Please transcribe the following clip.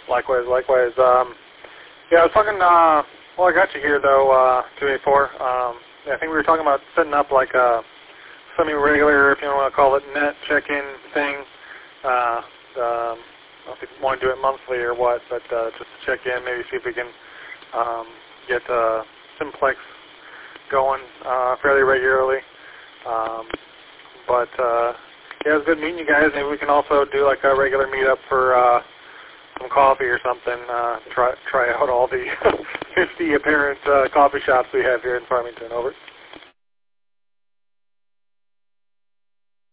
Likewise. Yeah, I was talking, well, I got you here, though, 284. Yeah, I think we were talking about setting up like a semi-regular, if you want to call it, net check-in thing. I don't know if you want to do it monthly or what, but just to check in, maybe see if we can get Simplex going fairly regularly. Yeah, it was good meeting you guys. Maybe we can also do like a regular meetup for some coffee or something. Try out all the 50 apparent coffee shops we have here in Farmington. Over.